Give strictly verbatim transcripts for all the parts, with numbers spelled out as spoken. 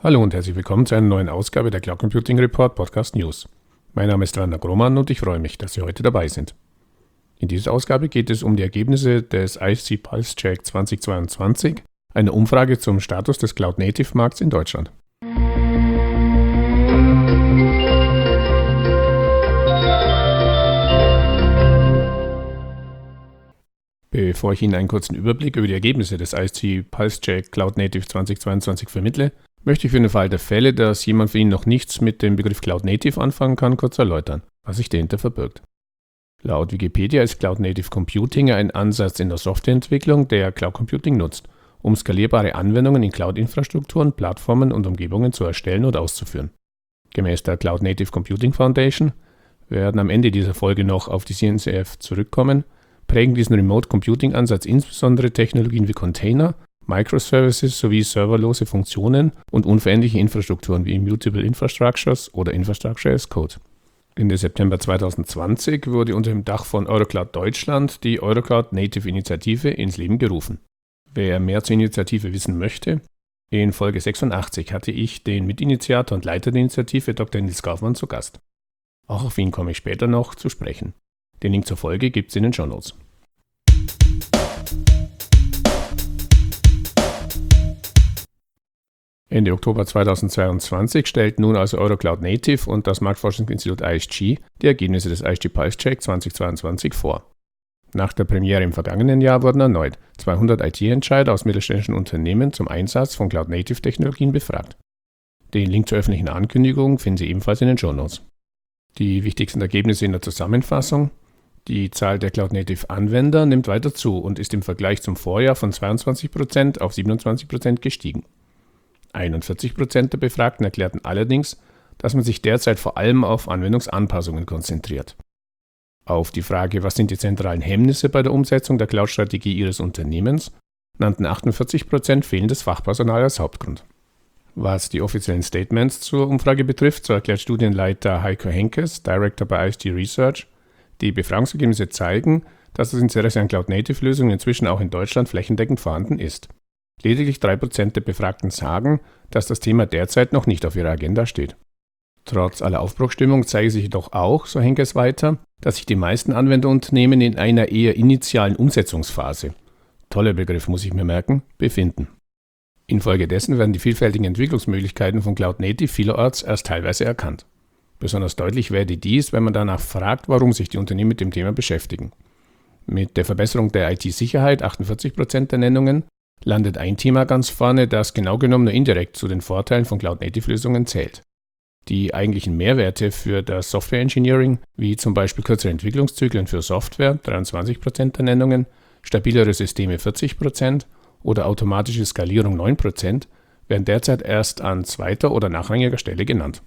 Hallo und herzlich willkommen zu einer neuen Ausgabe der Cloud Computing Report Podcast News. Mein Name ist Werner Grohmann und ich freue mich, dass Sie heute dabei sind. In dieser Ausgabe geht es um die Ergebnisse des I S C Pulse Check zweitausendzweiundzwanzig, eine Umfrage zum Status des Cloud-Native-Markts in Deutschland. Bevor ich Ihnen einen kurzen Überblick über die Ergebnisse des I S C Pulse Check Cloud Native zweitausendzweiundzwanzig vermittle, möchte ich für den Fall der Fälle, dass jemand von Ihnen noch nichts mit dem Begriff Cloud Native anfangen kann, kurz erläutern, was sich dahinter verbirgt. Laut Wikipedia ist Cloud Native Computing ein Ansatz in der Softwareentwicklung, der Cloud Computing nutzt, um skalierbare Anwendungen in Cloud-Infrastrukturen, Plattformen und Umgebungen zu erstellen oder auszuführen. Gemäß der Cloud Native Computing Foundation, wir werden am Ende dieser Folge noch auf die C N C F zurückkommen, prägen diesen Remote Computing Ansatz insbesondere Technologien wie Container, Microservices sowie serverlose Funktionen und unveränderliche Infrastrukturen wie Immutable Infrastructures oder Infrastructure as Code. Ende September zweitausendzwanzig wurde unter dem Dach von Eurocloud Deutschland die Eurocloud Native Initiative ins Leben gerufen. Wer mehr zur Initiative wissen möchte, in Folge sechsundachtzig hatte ich den Mitinitiator und Leiter der Initiative Doktor Nils Kaufmann zu Gast. Auch auf ihn komme ich später noch zu sprechen. Den Link zur Folge gibt es in den Shownotes. Ende Oktober zweitausendzweiundzwanzig stellt nun also Eurocloud Native und das Marktforschungsinstitut I S G die Ergebnisse des I S G Pulse Check zweitausendzweiundzwanzig vor. Nach der Premiere im vergangenen Jahr wurden erneut zweihundert I T-Entscheider aus mittelständischen Unternehmen zum Einsatz von Cloud Native Technologien befragt. Den Link zur öffentlichen Ankündigung finden Sie ebenfalls in den Shownotes. Die wichtigsten Ergebnisse in der Zusammenfassung: Die Zahl der Cloud Native Anwender nimmt weiter zu und ist im Vergleich zum Vorjahr von zweiundzwanzig Prozent auf siebenundzwanzig Prozent gestiegen. einundvierzig Prozent der Befragten erklärten allerdings, dass man sich derzeit vor allem auf Anwendungsanpassungen konzentriert. Auf die Frage, was sind die zentralen Hemmnisse bei der Umsetzung der Cloud-Strategie Ihres Unternehmens, nannten achtundvierzig Prozent fehlendes Fachpersonal als Hauptgrund. Was die offiziellen Statements zur Umfrage betrifft, so erklärt Studienleiter Heiko Henkes, Director bei I S G Research, die Befragungsergebnisse zeigen, dass das Interesse an Cloud-Native-Lösungen inzwischen auch in Deutschland flächendeckend vorhanden ist. Lediglich drei Prozent der Befragten sagen, dass das Thema derzeit noch nicht auf ihrer Agenda steht. Trotz aller Aufbruchstimmung zeige sich jedoch auch, so Henkes weiter, dass sich die meisten Anwenderunternehmen in einer eher initialen Umsetzungsphase, toller Begriff muss ich mir merken, befinden. Infolgedessen werden die vielfältigen Entwicklungsmöglichkeiten von Cloud Native vielerorts erst teilweise erkannt. Besonders deutlich werde dies, wenn man danach fragt, warum sich die Unternehmen mit dem Thema beschäftigen. Mit der Verbesserung der I T-Sicherheit, achtundvierzig Prozent der Nennungen, landet ein Thema ganz vorne, das genau genommen nur indirekt zu den Vorteilen von Cloud-Native-Lösungen zählt. Die eigentlichen Mehrwerte für das Software Engineering, wie zum Beispiel kürzere Entwicklungszyklen für Software, dreiundzwanzig Prozent der Nennungen, stabilere Systeme vierzig Prozent oder automatische Skalierung neun Prozent, werden derzeit erst an zweiter oder nachrangiger Stelle genannt.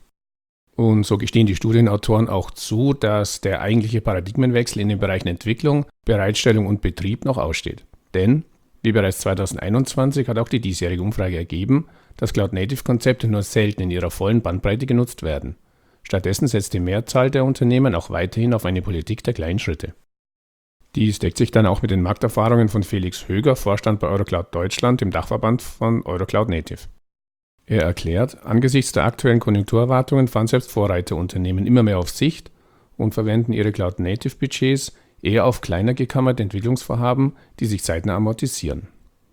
Und so gestehen die Studienautoren auch zu, dass der eigentliche Paradigmenwechsel in den Bereichen Entwicklung, Bereitstellung und Betrieb noch aussteht. Denn wie bereits zweitausendeinundzwanzig hat auch die diesjährige Umfrage ergeben, dass Cloud-Native-Konzepte nur selten in ihrer vollen Bandbreite genutzt werden. Stattdessen setzt die Mehrzahl der Unternehmen auch weiterhin auf eine Politik der kleinen Schritte. Dies deckt sich dann auch mit den Markterfahrungen von Felix Höger, Vorstand bei Eurocloud Deutschland, dem Dachverband von Eurocloud Native. Er erklärt, angesichts der aktuellen Konjunkturerwartungen fahren selbst Vorreiterunternehmen immer mehr auf Sicht und verwenden ihre Cloud-Native-Budgets eher auf kleiner gekammerte Entwicklungsvorhaben, die sich zeitnah amortisieren.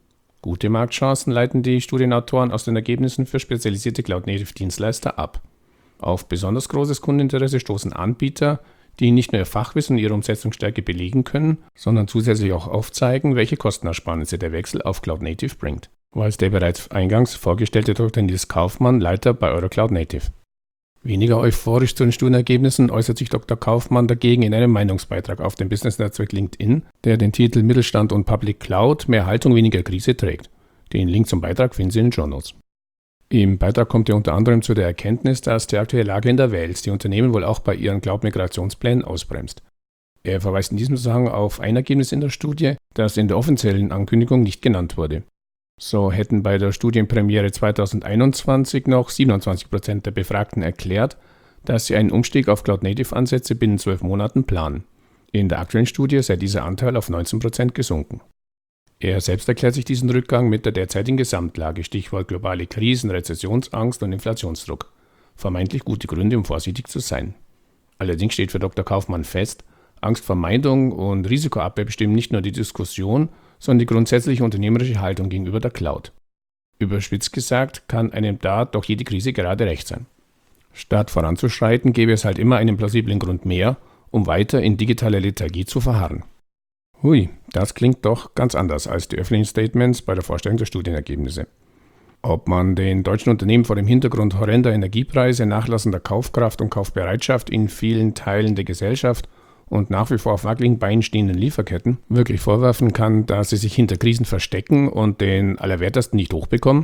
Gute Marktchancen leiten die Studienautoren aus den Ergebnissen für spezialisierte Cloud-Native-Dienstleister ab. Auf besonders großes Kundeninteresse stoßen Anbieter, die nicht nur ihr Fachwissen und ihre Umsetzungsstärke belegen können, sondern zusätzlich auch aufzeigen, welche Kostenersparnisse der Wechsel auf Cloud-Native bringt. Weiß der bereits eingangs vorgestellte Doktor Nils Kaufmann, Leiter bei Eurocloud Native. Weniger euphorisch zu den Studienergebnissen äußert sich Doktor Kaufmann dagegen in einem Meinungsbeitrag auf dem Business-Netzwerk LinkedIn, der den Titel Mittelstand und Public Cloud – mehr Haltung, weniger Krise trägt. Den Link zum Beitrag finden Sie in den Shownotes. Im Beitrag kommt er unter anderem zu der Erkenntnis, dass die aktuelle Lage in der Welt die Unternehmen wohl auch bei ihren Cloud-Migrationsplänen ausbremst. Er verweist in diesem Zusammenhang auf ein Ergebnis in der Studie, das in der offiziellen Ankündigung nicht genannt wurde. So hätten bei der Studienpremiere zweitausendeinundzwanzig noch siebenundzwanzig Prozent der Befragten erklärt, dass sie einen Umstieg auf Cloud-Native-Ansätze binnen zwölf Monaten planen. In der aktuellen Studie sei dieser Anteil auf neunzehn Prozent gesunken. Er selbst erklärt sich diesen Rückgang mit der derzeitigen Gesamtlage, Stichwort globale Krisen, Rezessionsangst und Inflationsdruck. Vermeintlich gute Gründe, um vorsichtig zu sein. Allerdings steht für Doktor Kaufmann fest, Angstvermeidung und Risikoabwehr bestimmen nicht nur die Diskussion, sondern die grundsätzliche unternehmerische Haltung gegenüber der Cloud. Überspitzt gesagt, kann einem da doch jede Krise gerade recht sein. Statt voranzuschreiten, gäbe es halt immer einen plausiblen Grund mehr, um weiter in digitaler Lethargie zu verharren. Hui, das klingt doch ganz anders als die öffentlichen Statements bei der Vorstellung der Studienergebnisse. Ob man den deutschen Unternehmen vor dem Hintergrund horrender Energiepreise, nachlassender Kaufkraft und Kaufbereitschaft in vielen Teilen der Gesellschaft und nach wie vor auf wackeligen Beinen stehenden Lieferketten wirklich vorwerfen kann, dass sie sich hinter Krisen verstecken und den Allerwertesten nicht hochbekommen?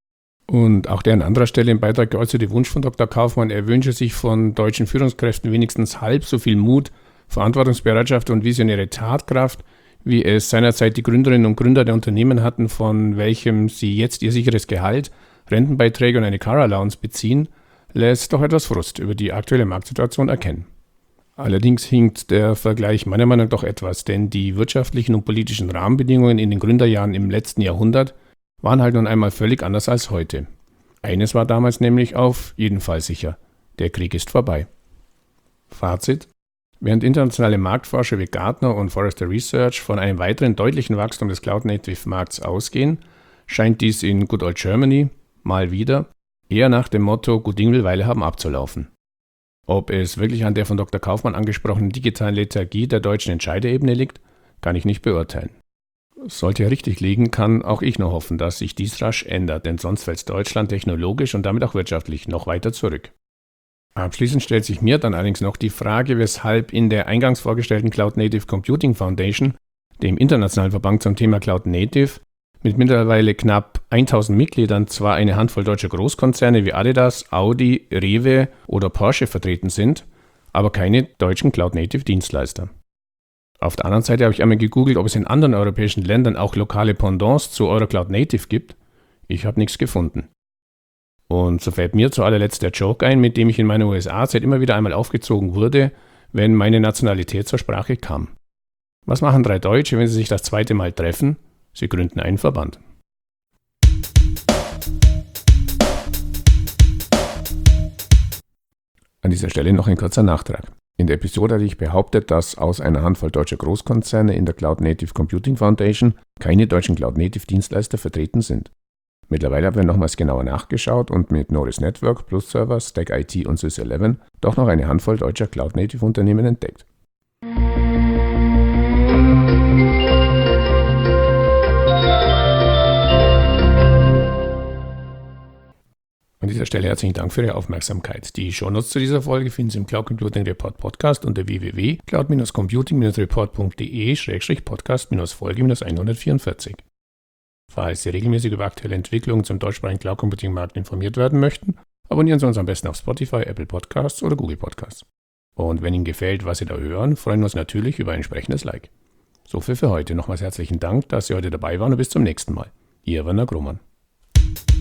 Und auch der an anderer Stelle im Beitrag geäußerte Wunsch von Doktor Kaufmann, er wünsche sich von deutschen Führungskräften wenigstens halb so viel Mut, Verantwortungsbereitschaft und visionäre Tatkraft, wie es seinerzeit die Gründerinnen und Gründer der Unternehmen hatten, von welchem sie jetzt ihr sicheres Gehalt, Rentenbeiträge und eine Car Allowance beziehen, lässt doch etwas Frust über die aktuelle Marktsituation erkennen. Allerdings hinkt der Vergleich meiner Meinung nach doch etwas, denn die wirtschaftlichen und politischen Rahmenbedingungen in den Gründerjahren im letzten Jahrhundert waren halt nun einmal völlig anders als heute. Eines war damals nämlich auf jeden Fall sicher: Der Krieg ist vorbei. Fazit: Während internationale Marktforscher wie Gartner und Forrester Research von einem weiteren deutlichen Wachstum des Cloud-Native-Markts ausgehen, scheint dies in Good Old Germany mal wieder eher nach dem Motto Gut Ding will Weile haben abzulaufen. Ob es wirklich an der von Doktor Kaufmann angesprochenen digitalen Lethargie der deutschen Entscheiderebene liegt, kann ich nicht beurteilen. Sollte er richtig liegen, kann auch ich nur hoffen, dass sich dies rasch ändert, denn sonst fällt Deutschland technologisch und damit auch wirtschaftlich noch weiter zurück. Abschließend stellt sich mir dann allerdings noch die Frage, weshalb in der eingangs vorgestellten Cloud Native Computing Foundation, dem internationalen Verband zum Thema Cloud Native, mit mittlerweile knapp tausend Mitgliedern zwar eine Handvoll deutscher Großkonzerne wie Adidas, Audi, Rewe oder Porsche vertreten sind, aber keine deutschen Cloud Native Dienstleister. Auf der anderen Seite habe ich einmal gegoogelt, ob es in anderen europäischen Ländern auch lokale Pendants zu Eurocloud Native gibt. Ich habe nichts gefunden. Und so fällt mir zu allerletzt der Joke ein, mit dem ich in meiner U S A-Zeit immer wieder einmal aufgezogen wurde, wenn meine Nationalität zur Sprache kam. Was machen drei Deutsche, wenn sie sich das zweite Mal treffen? Sie gründen einen Verband. An dieser Stelle noch ein kurzer Nachtrag. In der Episode hatte ich behauptet, dass aus einer Handvoll deutscher Großkonzerne in der Cloud Native Computing Foundation keine deutschen Cloud Native Dienstleister vertreten sind. Mittlerweile haben wir nochmals genauer nachgeschaut und mit Noris Network, Plus Server, Stack I T und Sys elf doch noch eine Handvoll deutscher Cloud Native Unternehmen entdeckt. An dieser Stelle herzlichen Dank für Ihre Aufmerksamkeit. Die Shownotes zu dieser Folge finden Sie im Cloud Computing Report Podcast unter w w w punkt cloud dash computing dash report punkt d e slash podcast dash folge dash hundertvierundvierzig. Falls Sie regelmäßig über aktuelle Entwicklungen zum deutschsprachigen Cloud Computing Markt informiert werden möchten, abonnieren Sie uns am besten auf Spotify, Apple Podcasts oder Google Podcasts. Und wenn Ihnen gefällt, was Sie da hören, freuen wir uns natürlich über ein entsprechendes Like. So viel für heute. Nochmals herzlichen Dank, dass Sie heute dabei waren und bis zum nächsten Mal. Ihr Werner Grohmann.